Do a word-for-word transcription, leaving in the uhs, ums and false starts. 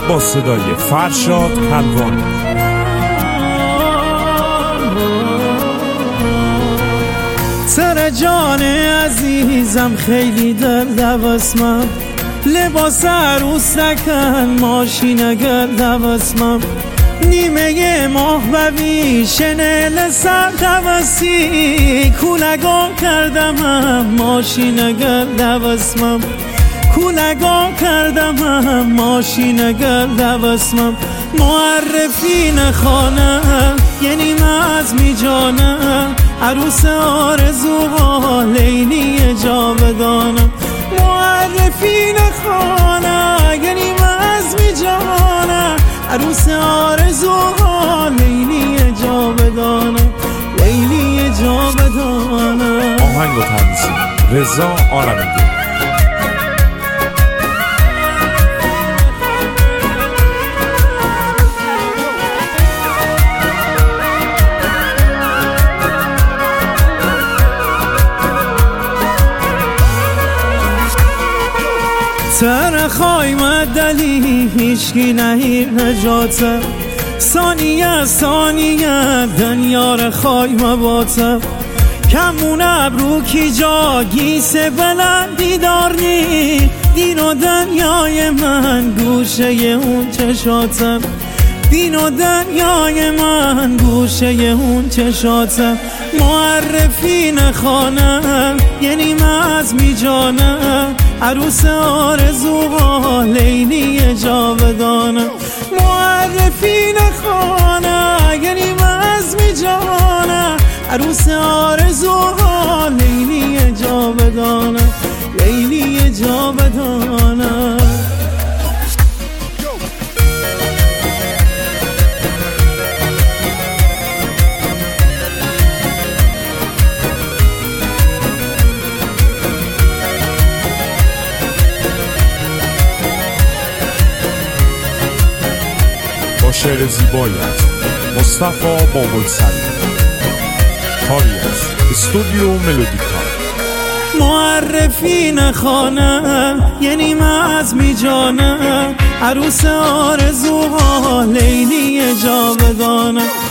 با صدای فرشاد کلوانی. سر جان عزیزم خیلی دل دواسمم، لباس عروس نکن ماشین اگر دواسمم، نیمه ماه ببی شنل سر دواسی، کولگان کردم هم ماشین اگر دواسمم، کولگان کردم هم ماشین اگر دواسمم، معرفین خانم یعنی مزمی جانم، عروس آرزوها لیلی جاودانم، معرفین خانه یعنی مزمی جانم، عروس آرزوها لیلی جاودانم، لیلی جاودانم. آهنگ و تنظیم رضا آرمیدی. سر خایمه دلی هیچکی نهیر نجاتم، ثانیه ثانیه دنیار خایمه باتم، کمون ابرو کی جا گیسه بلندی دارنی، دین و دنیای من گوشه اون چشاتم، دین و دنیای من گوشه اون چشاتم، معرفین خانم یعنی مزمی جانم، عروس آرزوها لیلی جاودانم، معرفین خانه یعنی مزمی جانم، عروس آرزوها لیلی جاودانم، لیلی جاودانم. با شعر زیبایت مصطفی بابلسری، کاری از استودیو ملودیکا. معرفین خانم یعنی مزمی جانم، عروس آرزوها لیلی جاودانم،